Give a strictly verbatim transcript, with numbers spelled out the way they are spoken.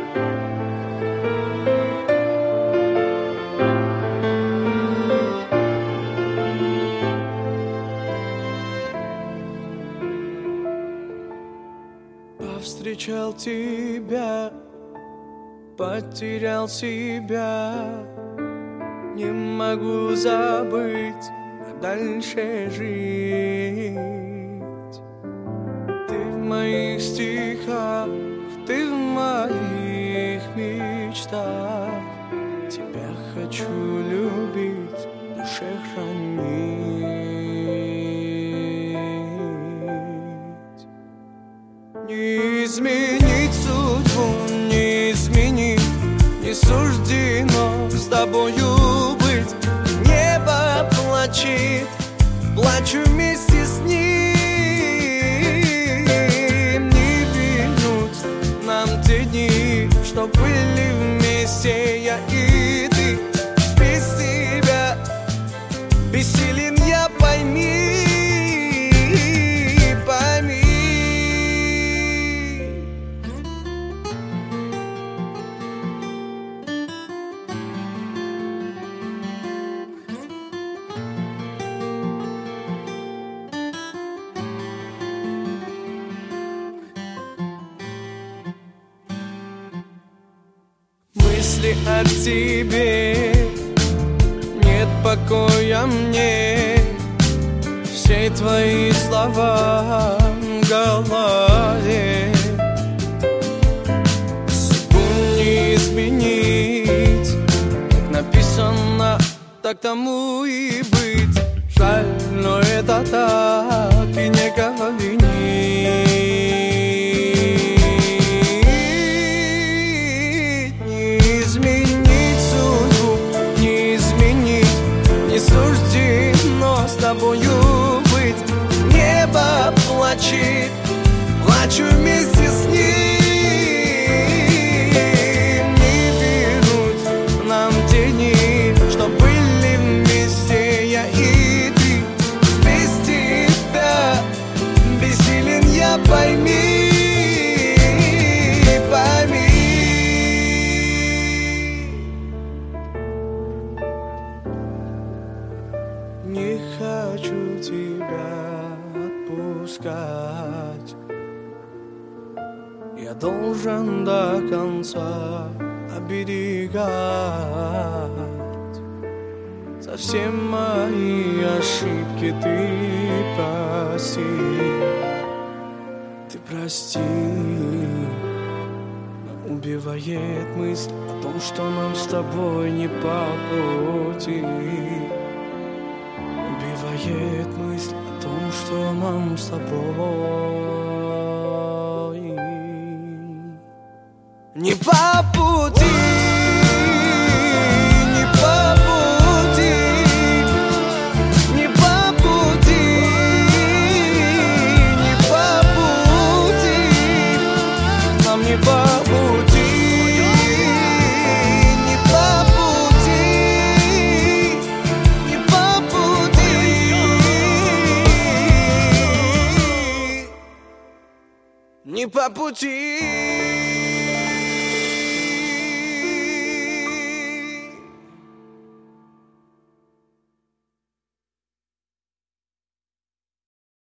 Повстречал тебя, потерял себя, не могу забыть, а дальше жить. Ты в моих стихах, ты в моих мечтах. Тебя хочу любить, в душе хранить. Не изменить судьбу, не изменить, не суждено с тобою быть. Небо плачет, плачу вместе с ним. Не вернуть нам те дни, что были вместе я и ты. Без тебя бессилен я, пойми. Мысли о тебе, нет покоя мне. Все твои слова в голове. Судьбу не изменить, как написано, так тому и быть. Жаль, но это так, и некого винить. Суждено с тобою быть. Небо плачет, плачу вместе с ним. Не вернуть нам те дни, что были вместе я и ты. Без тебя бессилен я, пойми. Не хочу тебя отпускать. Я должен до конца оберегать. За все мои ошибки ты прости. Ты прости. Но убивает мысль о том, что нам с тобой не по пути. Убивает мысль о том, что нам с тобой не по пути, не по пути, не по пути, не по пути, нам не по пути. Не по пути.